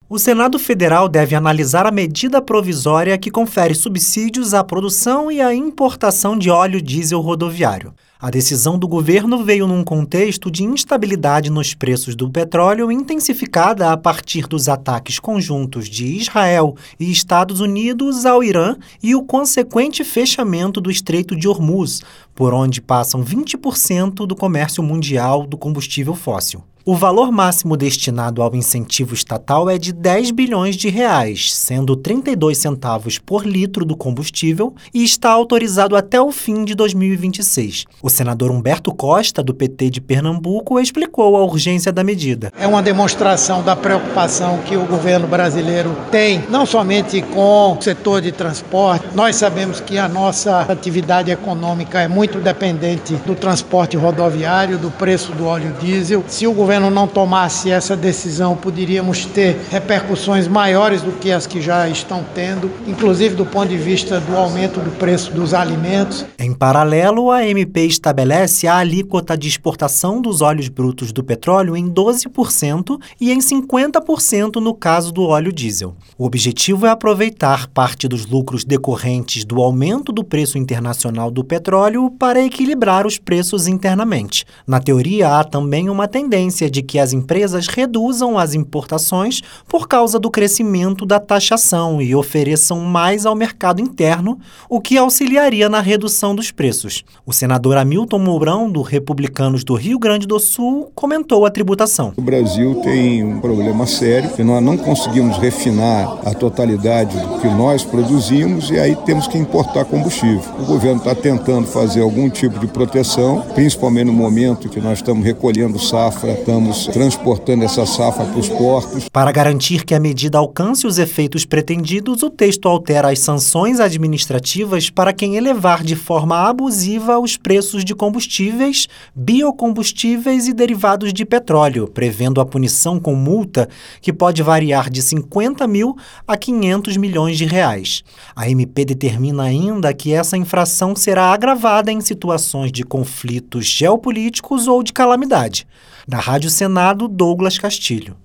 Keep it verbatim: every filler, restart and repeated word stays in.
O Senado Federal deve analisar a medida provisória que confere subsídios à produção e à importação de óleo diesel rodoviário. A decisão do governo veio num contexto de instabilidade nos preços do petróleo, intensificada a partir dos ataques conjuntos de Israel e Estados Unidos ao Irã e o consequente fechamento do Estreito de Hormuz, por onde passam vinte por cento do comércio mundial do combustível fóssil. O valor máximo destinado ao incentivo estatal é de dez bilhões de reais, sendo trinta e dois centavos por litro do combustível, e está autorizado até o fim de dois mil e vinte e seis. O senador Humberto Costa, do P T de Pernambuco, explicou a urgência da medida. É uma demonstração da preocupação que o governo brasileiro tem, não somente com o setor de transporte. Nós sabemos que a nossa atividade econômica é muito dependente do transporte rodoviário, do preço do óleo diesel. Se o governo não tomasse essa decisão, poderíamos ter repercussões maiores do que as que já estão tendo, inclusive do ponto de vista do aumento do preço dos alimentos. Em paralelo, a M P estabelece a alíquota de exportação dos óleos brutos do petróleo em doze por cento e em cinquenta por cento no caso do óleo diesel. O objetivo é aproveitar parte dos lucros decorrentes do aumento do preço internacional do petróleo para equilibrar os preços internamente. Na teoria, há também uma tendência de que as empresas reduzam as importações por causa do crescimento da taxação e ofereçam mais ao mercado interno, o que auxiliaria na redução dos preços. O senador Hamilton Mourão, do Republicanos do Rio Grande do Sul, comentou a tributação. O Brasil tem um problema sério, que nós não conseguimos refinar a totalidade do que nós produzimos e aí temos que importar combustível. O governo está tentando fazer algum tipo de proteção, principalmente no momento que nós estamos recolhendo safra, estamos transportando essa safra para os portos. Para garantir que a medida alcance os efeitos pretendidos, o texto altera as sanções administrativas para quem elevar de forma abusiva os preços de combustíveis, biocombustíveis e derivados de petróleo, prevendo a punição com multa que pode variar de cinquenta mil a quinhentos milhões de reais. A M P determina ainda que essa infração será agravada em situações de conflitos geopolíticos ou de calamidade. Da Rádio Senado, Douglas Castilho.